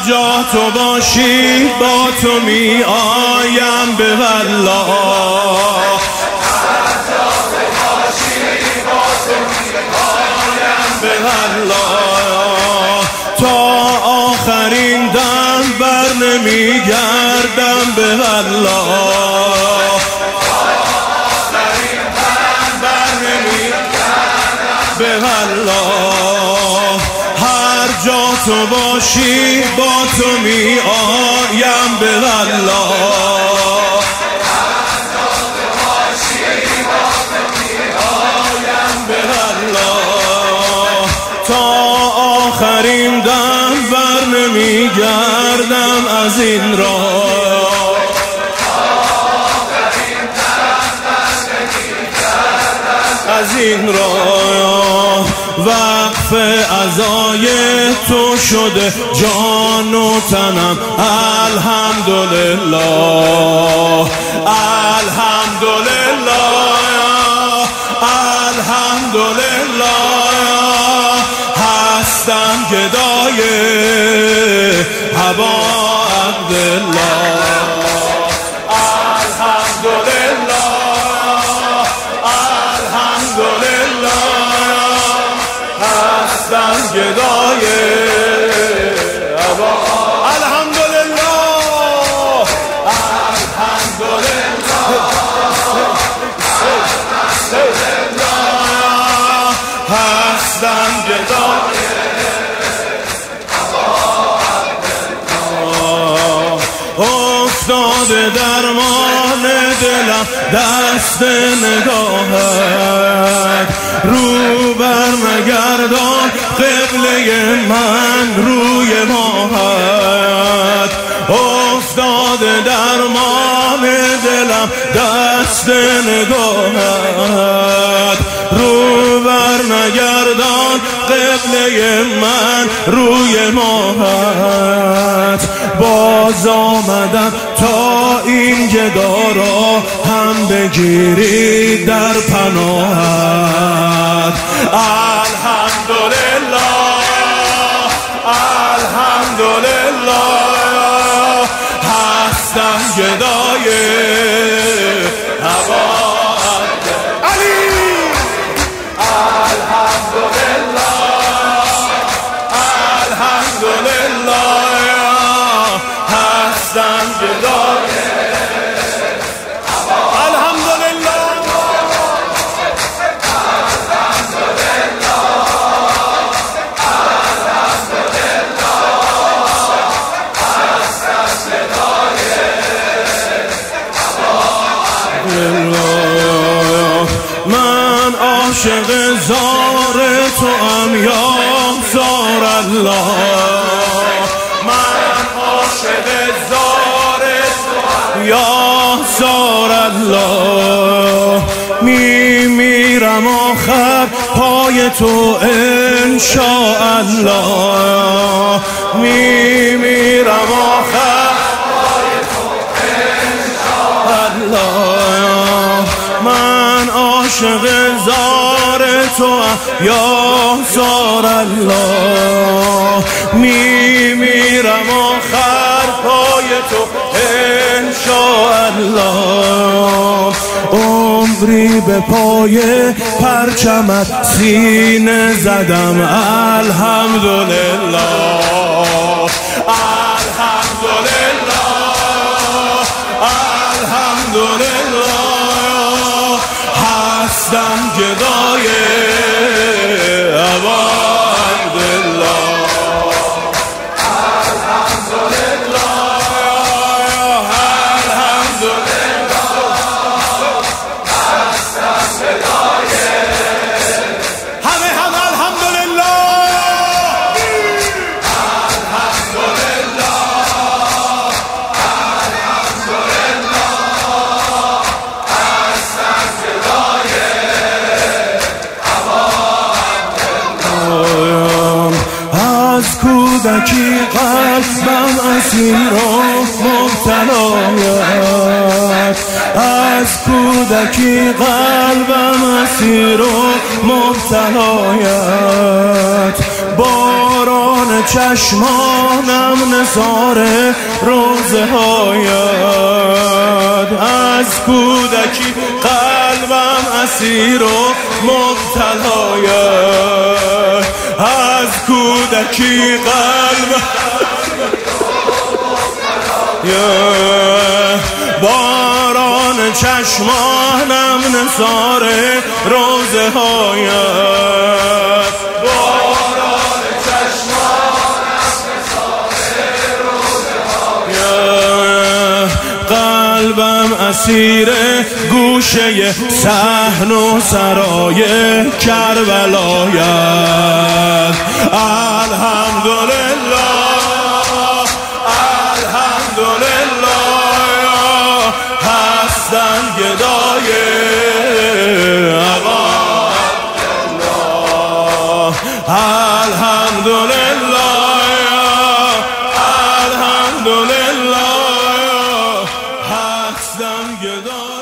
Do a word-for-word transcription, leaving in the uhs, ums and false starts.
جا تو باشی با تو می آیم به والله، هر جا تو باشی با تو می آیم به والله، تا آخرین دم بر نمی گردم به والله، به والله، هر جا تو باشی با تو می آیم به والله، هر جا تو باشی با تو می آیم به والله، تا آخرین دم بر نمی گردم از این راه، از این راه، وقف عزای تو شده جان و تنم الحمدلله، الحمدلله، الحمدلله، هستم گدای هوا عبدالله، الحمدلله، هستم گدای هوا، الحمدلله، الحمدلله، هستم گدای هوا، افتاده درمان دلم دست نگاهت، رو بر مگردان قبله من روی ماهت، افتاده درمان دلم دست نگاهت، رو بر مگردان قبله من روی ماهت، باز آمدم تا این گدا را هم بگیری در پناهت، الحمدلله، الحمدلله، هستم گدای هوا علی، الحمدلله، الحمدلله، هستم گدای من عاشق زار تو ام یا زار الله، من عاشق زار تو ام یا زار الله، می میرم آخر پای تو انشاءالله، می میرم آخر پای تو انشاءالله، من عاشق زار تو یا زار الله، می میرم آخر پای تو انشاءالله، عمری به پای پرچمت سینه زدم الحمدلله، الحمدلله، الحمدلله، هستم گدای هوا عبدالله، الحمدلله، الحمدلله، هستم گدای همه هم الحمدلله، الحمدلله، کودکی قلبم اسیر و مبتلایت، از کودکی قلبم اسیر و مبتلایت، باران چشمانم نثار روزه هایت. از کودکی قلبم اسیر و مبتلایت، از کودکی قلبم باران چشمانم نثار روزه هایت، باران چشمانم نثار روزه هایت. قلبم اسیر گوشه صحن و سرای کربلایت. الحمدلله الحمدلله هستم گدای آقا عبدالله. الحمدلله الحمدلله هستم گدای